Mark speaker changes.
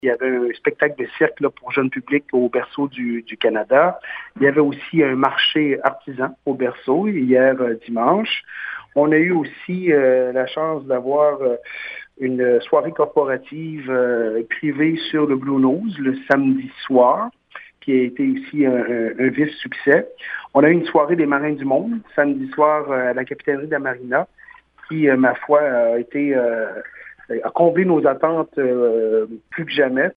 Speaker 1: Il y avait un spectacle de cirque là, pour jeunes publics au Berceau du Canada. Il y avait aussi un marché artisan au Berceau hier dimanche. On a eu aussi la chance d'avoir une soirée corporative privée sur le Blue Nose le samedi soir, qui a été aussi un vif succès. On a eu une soirée des Marins du Monde samedi soir à la capitainerie de la Marina, qui, ma foi, a comblé nos attentes plus que jamais.